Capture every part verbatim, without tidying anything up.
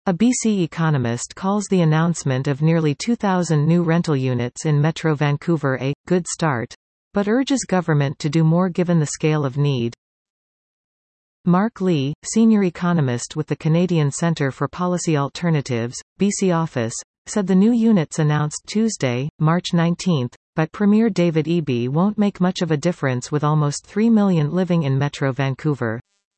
A B C economist calls the announcement of nearly two thousand new rental units in Metro Vancouver a good start, but urges government to do more given the scale of need. Mark Lee, senior economist with the Canadian Centre for Policy Alternatives, B C office, said the new units announced Tuesday, March nineteenth, by Premier David Eby won't make much of a difference with almost three million living in Metro Vancouver.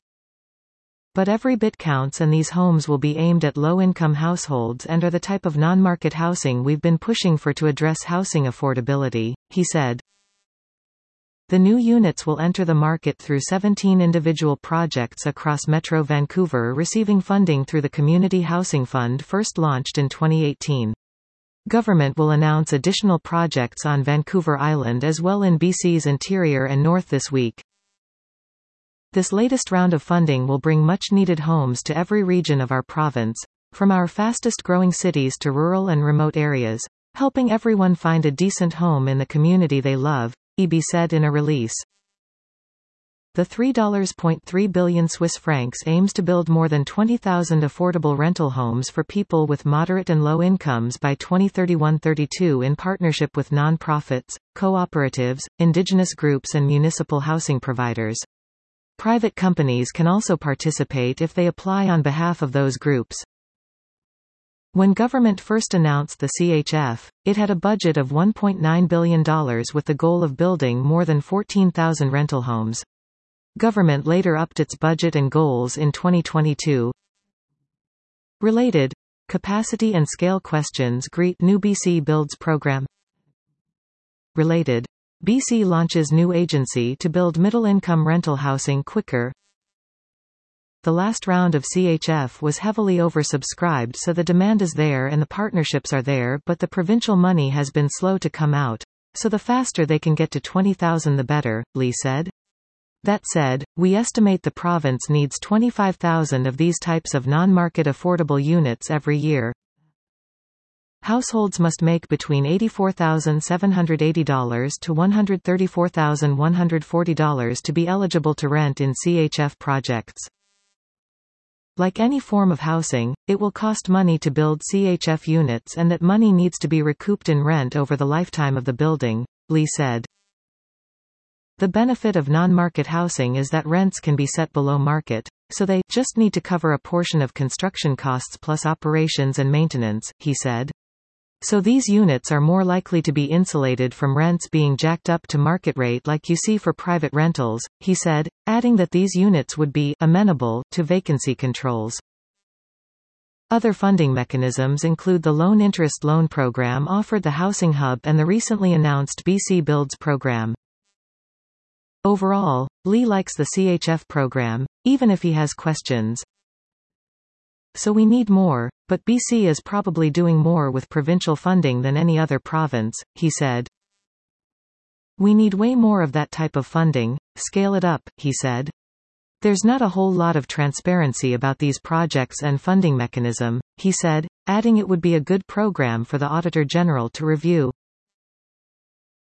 But every bit counts, and these homes will be aimed at low-income households and are the type of non-market housing we've been pushing for to address housing affordability, he said. The new units will enter the market through seventeen individual projects across Metro Vancouver receiving funding through the Community Housing Fund first launched in twenty eighteen. Government will announce additional projects on Vancouver Island as well in B C's interior and north this week. This latest round of funding will bring much-needed homes to every region of our province, from our fastest-growing cities to rural and remote areas, helping everyone find a decent home in the community they love, Eby said in a release. The three point three billion Swiss francs aims to build more than twenty thousand affordable rental homes for people with moderate and low incomes by twenty thirty-one thirty-two in partnership with non-profits, cooperatives, indigenous groups and municipal housing providers. Private companies can also participate if they apply on behalf of those groups. When government first announced the C H F, it had a budget of one point nine billion dollars with the goal of building more than fourteen thousand rental homes. Government later upped its budget and goals in twenty twenty-two. Related, capacity and scale questions greet new B C Builds program. Related, B C launches new agency to build middle-income rental housing quicker. The last round of C H F was heavily oversubscribed, so the demand is there and the partnerships are there, but the provincial money has been slow to come out, so the faster they can get to twenty thousand the better, Lee said. That said, we estimate the province needs twenty-five thousand of these types of non-market affordable units every year. Households must make between eighty-four thousand seven hundred eighty dollars to one hundred thirty-four thousand one hundred forty dollars to be eligible to rent in C H F projects. Like any form of housing, it will cost money to build C H F units, and that money needs to be recouped in rent over the lifetime of the building, Lee said. The benefit of non-market housing is that rents can be set below market, so they just need to cover a portion of construction costs plus operations and maintenance, he said. So these units are more likely to be insulated from rents being jacked up to market rate like you see for private rentals, he said, adding that these units would be amenable to vacancy controls. Other funding mechanisms include the loan interest loan program offered the Housing Hub and the recently announced B C Builds program. Overall, Lee likes the C H F program, even if he has questions. So we need more, but B C is probably doing more with provincial funding than any other province, he said. We need way more of that type of funding, scale it up, he said. There's not a whole lot of transparency about these projects and funding mechanism, he said, adding it would be a good program for the Auditor General to review.